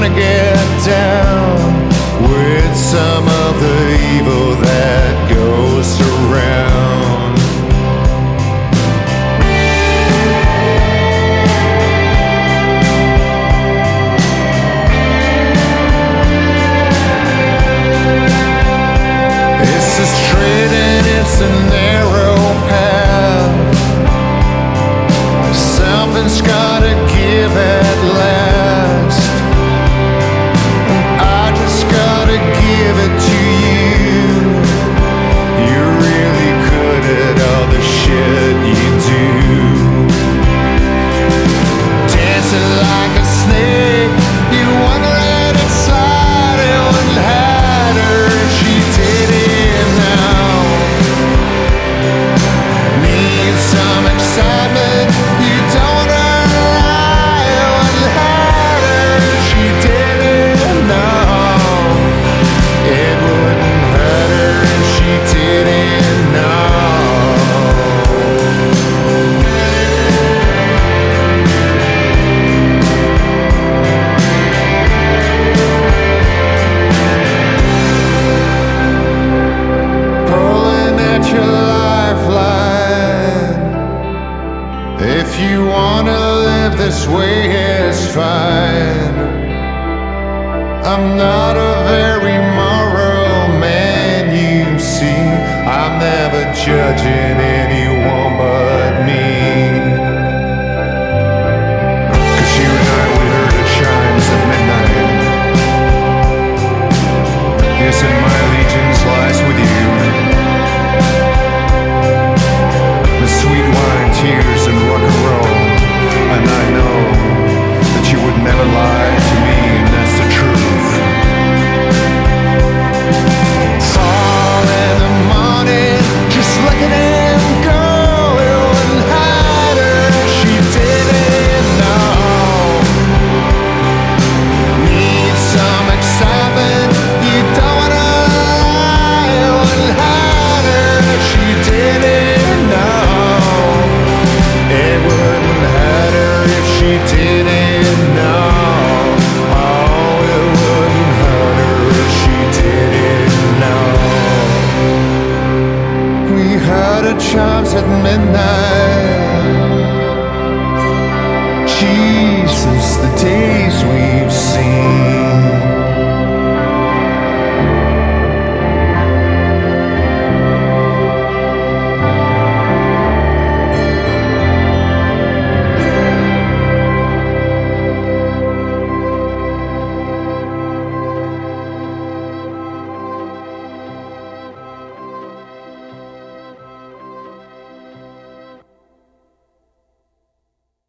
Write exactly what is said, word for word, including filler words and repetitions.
wanna get down with some of the evil that goes around. It's a straight and it's a narrow path. Something's gotta give at last, and I just gotta give it to you. You're really good at all the shit you do. Dancing like a snake, you wanna let it slide. It wouldn't had her if she did it now. Need some excitement, you don't this way is fine. I'm not a very moral man, you see. I'm never judging anyone but me. 'Cause you and I, we heard the chimes at midnight. Yes, and my allegiance lies with you. The sweet wine, tears, and rock and roll. And I know that you would never lie to me, and that's the truth. Fall in the morning, just looking at him go. It wouldn't hide her, she didn't know. Need some excitement, you don't wanna lie. It wouldn't hide her, she didn't know. It wouldn't hide her if she didn't know. Oh, it wouldn't hurt her if she didn't know. We heard the chimes at midnight. Jesus, the days we've seen.